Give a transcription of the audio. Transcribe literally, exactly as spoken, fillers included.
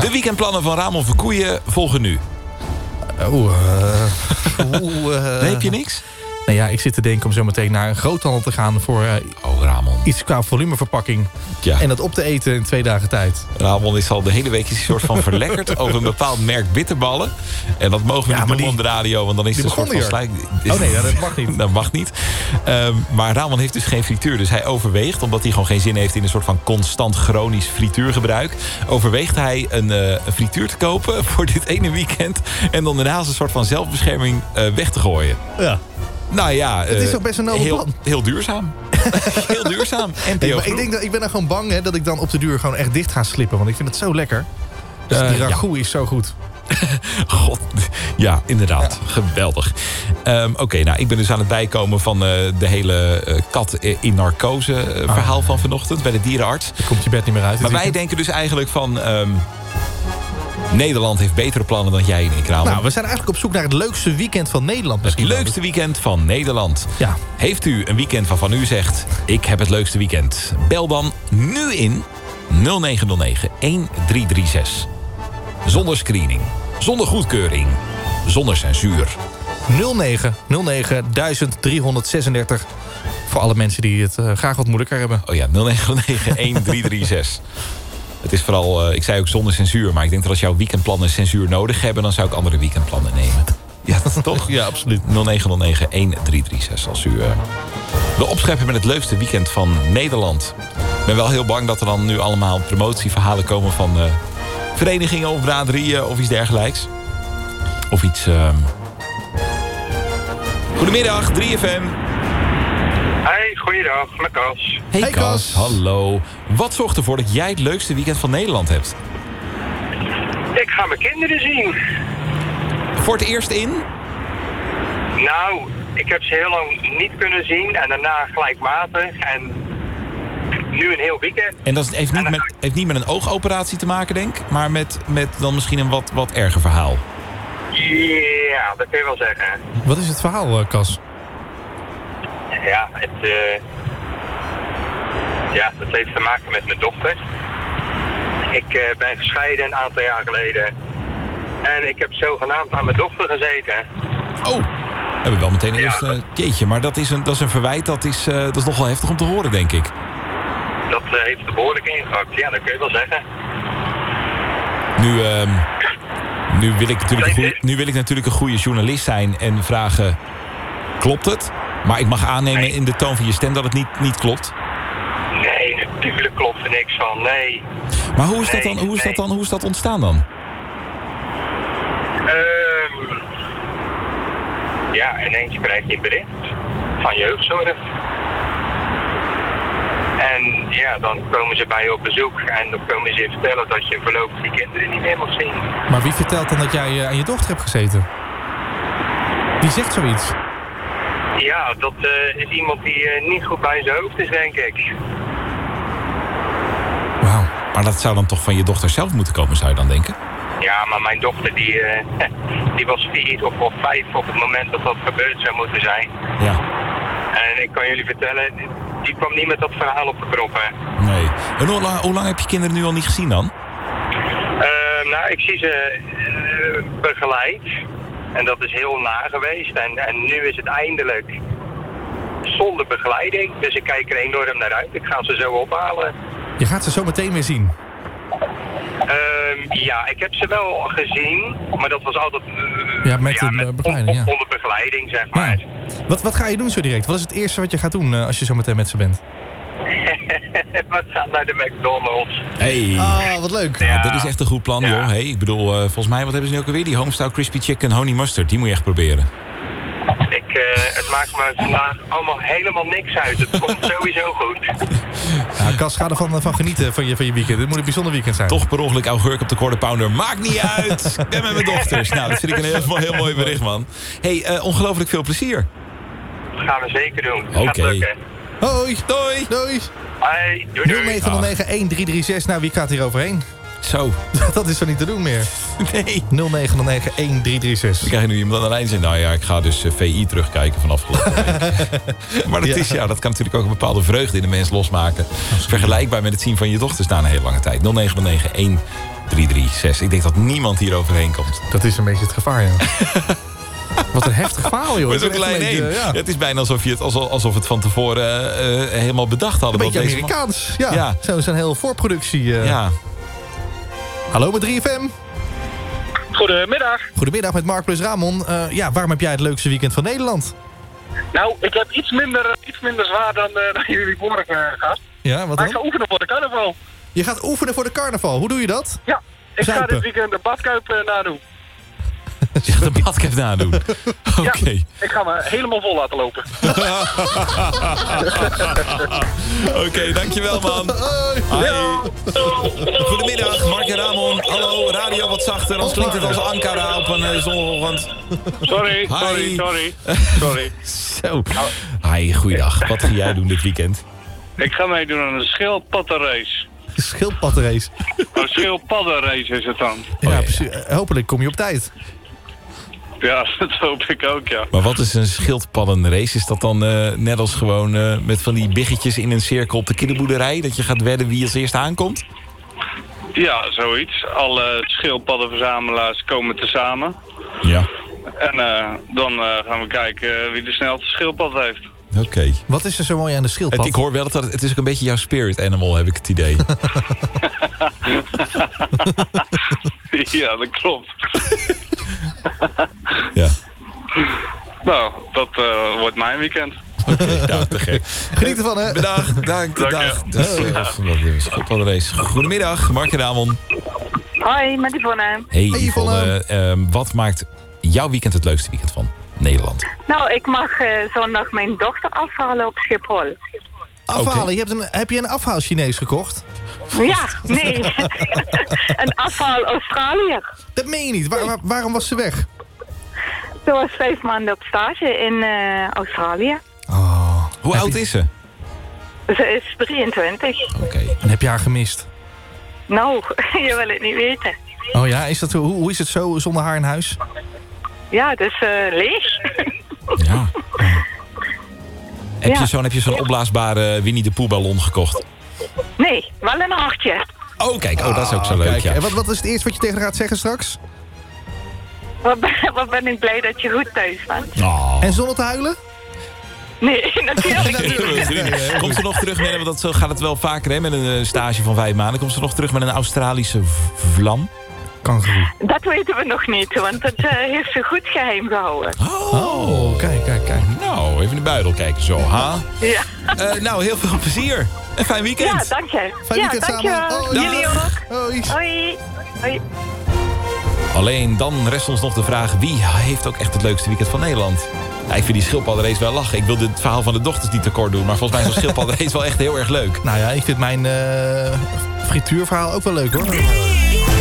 De weekendplannen van Ramon Verkoeien volgen nu. Oeh, uh, oeh uh, nee, heb je niks? Nou ja, ik zit te denken om zo meteen naar een groothandel te gaan... voor uh, oh, Ramon. iets qua volumeverpakking. Ja. En dat op te eten in twee dagen tijd. Ramon is al de hele week een soort van verlekkerd... over een bepaald merk bitterballen. En dat mogen we ja, niet doen die, op de radio... want dan is het een soort van slijk. Oh nee, dat mag niet. Dat mag niet. Um, maar Ramon heeft dus geen frituur. Dus hij overweegt, omdat hij gewoon geen zin heeft... in een soort van constant chronisch frituurgebruik... overweegt hij een, uh, een frituur te kopen voor dit ene weekend... en dan daarna als een soort van zelfbescherming uh, weg te gooien. Ja. Nou ja, het is uh, toch best een nobel heel, plan? heel duurzaam. heel duurzaam. Nee, maar ik, denk dat, ik ben er gewoon bang hè, dat ik dan op de duur gewoon echt dicht ga slippen. Want ik vind het zo lekker. Dus uh, die ragout ja. is zo goed. God, ja, inderdaad. Ja. Geweldig. Um, Oké, okay, nou, ik ben dus aan het bijkomen van uh, de hele uh, kat in narcose uh, verhaal ah. van vanochtend bij de dierenarts. Dan komt je bed niet meer uit. Maar wij denken dus eigenlijk van... Um, Nederland heeft betere plannen dan jij en ik, Ramon. Nou, we zijn eigenlijk op zoek naar het leukste weekend van Nederland. Het leukste weekend van Nederland. Ja. Heeft u een weekend waarvan u zegt... ik heb het leukste weekend? Bel dan nu in nul negen nul negen een drie drie zes. Zonder screening. Zonder goedkeuring. Zonder censuur. nul negen nul negen drie zes zes. Voor alle mensen die het uh, graag wat moeilijker hebben. Oh ja, nul negen nul negen een drie drie zes. Het is vooral, uh, ik zei ook zonder censuur... maar ik denk dat als jouw weekendplannen censuur nodig hebben... dan zou ik andere weekendplannen nemen. Ja, toch? Ja, absoluut. nul negen nul negen een drie drie zes als u uh, wil opscheppen met het leukste weekend van Nederland. Ik ben wel heel bang dat er dan nu allemaal promotieverhalen komen... van uh, verenigingen of braderieën of iets dergelijks. Of iets... Uh... Goedemiddag, drie F M. Hey, goeiedag, met Cas. Hey, hey Cas. Hallo. Wat zorgt ervoor dat jij het leukste weekend van Nederland hebt? Ik ga mijn kinderen zien. Voor het eerst in? Nou, ik heb ze heel lang niet kunnen zien en daarna gelijkmatig en nu een heel weekend. En dat heeft niet, met, heeft niet met een oogoperatie te maken, denk ik, maar met, met dan misschien een wat, wat erger verhaal. Ja, dat kun je wel zeggen. Wat is het verhaal, Cas? Ja, het, uh, ja, dat heeft te maken met mijn dochter. Ik uh, ben gescheiden een aantal jaar geleden. En ik heb zogenaamd aan mijn dochter gezeten. Oh, we hebben wel meteen een ja, eerste dat... keetje. Maar dat is, een, dat is een verwijt, dat is, uh, dat is nog wel heftig om te horen, denk ik. Dat uh, heeft er behoorlijk ingehakt, ja, dat kun je wel zeggen. Nu, uh, nu, wil ik natuurlijk een goeie, nu wil ik natuurlijk een goede journalist zijn en vragen... Klopt het? Maar ik mag aannemen nee. in de toon van je stem dat het niet, niet klopt. Nee, natuurlijk klopt er niks van, nee. Maar hoe is, nee, dat, dan, hoe is nee. dat dan? Hoe is dat ontstaan dan? Um, ja, ineens krijg je een bericht van jeugdzorg. En ja, dan komen ze bij je op bezoek en dan komen ze je vertellen dat je voorlopig die kinderen niet meer mag zien. Maar wie vertelt dan dat jij uh, aan je dochter hebt gezeten? Wie zegt zoiets? Ja, dat uh, is iemand die uh, niet goed bij zijn hoofd is, denk ik. Wauw, maar dat zou dan toch van je dochter zelf moeten komen, zou je dan denken? Ja, maar mijn dochter die, uh, die was vier of, of vijf op het moment dat dat gebeurd zou moeten zijn. Ja. En ik kan jullie vertellen, die kwam niet met dat verhaal op de proppen. Nee. En hoe lang, hoe lang heb je kinderen nu al niet gezien dan? Uh, nou, ik zie ze uh, begeleid. En dat is heel na geweest. En, en nu is het eindelijk zonder begeleiding. Dus ik kijk er enorm naar uit. Ik ga ze zo ophalen. Je gaat ze zo meteen weer zien? Uh, ja, ik heb ze wel gezien. Maar dat was altijd uh, ja, met, ja, de met begeleiding, ja. onder begeleiding, zeg maar. Ja. Wat, wat ga je doen zo direct? Wat is het eerste wat je gaat doen uh, als je zo meteen met ze bent? We gaan naar de McDonald's. Hey. Ah, wat leuk. Ja, ja, dat is echt een goed plan, ja. joh. Hey, ik bedoel, uh, volgens mij, wat hebben ze nu ook alweer? Die homestyle crispy chicken honey mustard. Die moet je echt proberen. Ik, uh, het maakt me vandaag allemaal helemaal niks uit. Het komt sowieso goed. Ja, Cas, ga ervan van genieten van je, van je weekend. Het moet een bijzonder weekend zijn. Toch per ongeluk augurk op de quarter pounder. Maakt niet uit. Ik ben met mijn dochters. Nou, dat vind ik een heel, heel mooi bericht, man. Hey, uh, ongelooflijk veel plezier. Dat gaan we zeker doen. Oké. Okay. Hoi. Doei. Doei. Hoi. Doei, doei. nul negen nul negen een drie drie zes. Nou, wie gaat hier overheen? Zo. Dat is zo niet te doen meer. Nee. nul negen nul negen een drie drie zes. Dan krijg je nu iemand aan de lijn zijn. Nou ja, ik ga dus uh, V I terugkijken vanaf afgelopen week. Maar dat, ja. Is, ja, dat kan natuurlijk ook een bepaalde vreugde in de mens losmaken. Vergelijkbaar met het zien van je dochters na een hele lange tijd. nul negen nul negen een drie drie zes. Ik denk dat niemand hier overheen komt. Dat is een beetje het gevaar, ja. Wat een heftig verhaal, joh. Maar het is ook lijn één. Ja. Ja, het is bijna alsof, je het, alsof, alsof het van tevoren uh, helemaal bedacht hadden. Een beetje deze Amerikaans. Ja, ja. Zo'n zo heel voorproductie. Uh. Ja. Hallo met drie F M. Goedemiddag. Goedemiddag met Mark plus Ramon. Uh, ja, waarom heb jij het leukste weekend van Nederland? Nou, ik heb iets minder, iets minder zwaar dan, uh, dan jullie vorige uh, gehad. Ja, wat maar ik dan? ga oefenen voor de carnaval. Je gaat oefenen voor de carnaval. Hoe doe je dat? Ja, ik Zuipen. ga dit weekend de badkuip uh, nadoen. Je gaat de badkuip nadoen. Oké. Okay. Ja, ik ga me helemaal vol laten lopen. Oké, okay, dankjewel man. Hoi. Ja. Goedemiddag, Mark en Ramon. Hallo, radio wat zachter. Anders klinkt het als Ankara op een uh, zondagochtend. Sorry, Hi. sorry, sorry. sorry. Zo. Hi, goeiedag. Wat ga jij doen dit weekend? Ik ga meedoen aan een schildpaddenrace. Schildpaddenrace. Een schildpaddenrace is het dan. Ja, oh, ja, precies. Ja. Hopelijk kom je op tijd. Ja, dat hoop ik ook, ja. Maar wat is een schildpaddenrace? Is dat dan uh, net als gewoon uh, met van die biggetjes in een cirkel op de kinderboerderij? Dat je gaat wedden wie als eerst aankomt? Ja, zoiets. Alle schildpaddenverzamelaars komen tezamen. Ja. En uh, dan uh, gaan we kijken uh, wie de snelste schildpad heeft. Oké. Okay. Wat is er zo mooi aan de schildpad? Het, ik hoor wel dat het, het is ook een beetje jouw spirit animal, heb ik het idee. Ja, dat klopt. Ja. Nou, dat uh, wordt mijn weekend. Oké, okay, nou, te gek. Geniet ervan, hè? Bedankt, dank, dag. Dus, goedemiddag, Mark en Ramon. Hoi, met Yvonne. Hey, hey Yvonne. Uh, wat maakt jouw weekend het leukste weekend van Nederland? Nou, ik mag uh, zondag mijn dochter afhalen op Schiphol. Afhalen? Okay. Je hebt een, heb je een afhaal Chinees gekocht? Ja, nee. Een afhaal Australiër. Dat meen je niet. Waar, waar, waarom was ze weg? Ze was vijf maanden op stage in uh, Australië. Oh. Hoe heb oud je... is ze? Ze is drieëntwintig. Oké. Okay. En heb je haar gemist? Nou, je wil het niet weten. Oh ja, is dat, hoe, hoe is het zo zonder haar in huis? Ja, dus uh, leeg. Ja. Heb ja. je zo'n heb je zo'n opblaasbare Winnie de Pooh ballon gekocht? Nee, wel een hartje. Oh, kijk. Oh, dat is ook zo leuk, kijk. Ja. En wat, wat is het eerste wat je tegen haar gaat zeggen straks? Wat ben, wat ben ik blij dat je goed thuis bent. Oh. En zonder te huilen? Nee, natuurlijk niet. Komt ze nog terug met, want dat zo gaat het wel vaker hè, met een stage van vijf maanden. Komt ze nog terug met een Australische vlam? Kangeroe. Dat weten we nog niet, want dat uh, heeft ze goed geheim gehouden. Oh, oh kijk, kijk, kijk. Nou, even in de buidel kijken zo, ha? Ja. Uh, nou, heel veel plezier. Een fijn weekend. Ja, dank je. Fijn ja, weekend dank samen. Je. Oh, jullie ook. Hoi. Hoi. Hoi. Alleen dan rest ons nog de vraag... wie heeft ook echt het leukste weekend van Nederland? Ja, ik vind die schildpaddenrace wel lachen. Ik wil het verhaal van de dochters niet tekort doen... maar volgens mij is zo'n schildpaddenrace wel echt heel erg leuk. Nou ja, ik vind mijn uh, frituurverhaal ook wel leuk, hoor.